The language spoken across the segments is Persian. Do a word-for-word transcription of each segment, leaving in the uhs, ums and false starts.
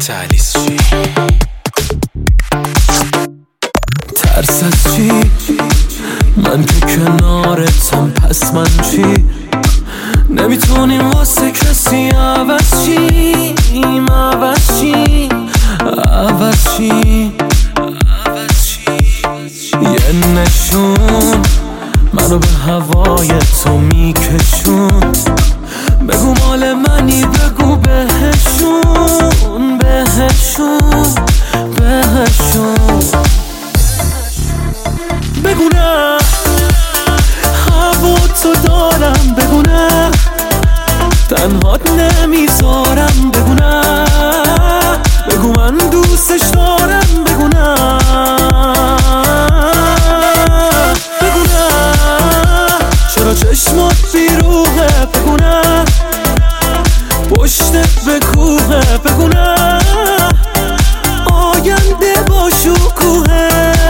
تعلیس چی؟ ترس از چی؟ من که کنارتم پس من چی؟ نمیتونیم واسه کسی عوض چیم عوض چیم عوض چیم یه نشون منو به هوای تو میکشون بگو مال منی بگو بهشون بهشون بهشون بگو نه هوا تو دارم بگو نه تنهات نمیذارم بگو نه بگو من دوستش دارم بگو نه بگو نه چرا چشمات بیروحه بگو نه پشتت به کوه بگو نه آینده با شکوهه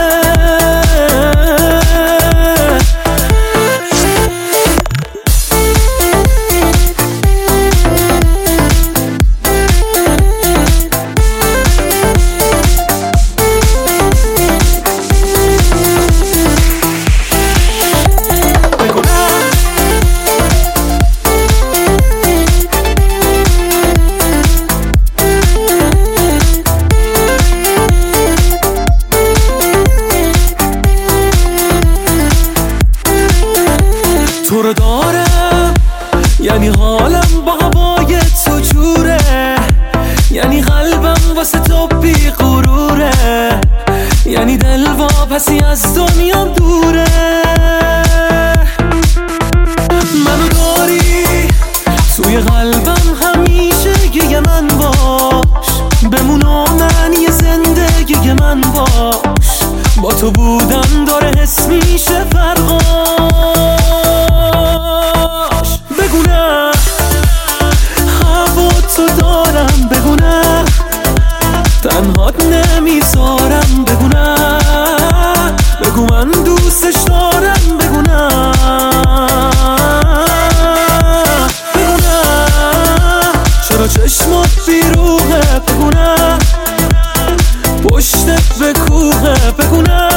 تو رو دارم یعنی حالم با هوای تو جوره یعنی قلبم واسه تو بی غروره یعنی دل واپسی از دنیام دوره منو داری توی قلبم همیشه یه من باش بمون و من یه زندگی من باش با تو بودن داره حس میشه فرقاش بگو نه هوا تو دارم بگو نه تنهات نمیذارم بگو نه بگو من دوستش دارم بگو نه بگو نه چرا چشمات بیروحه بگو نه پشتت به کوه بگو نه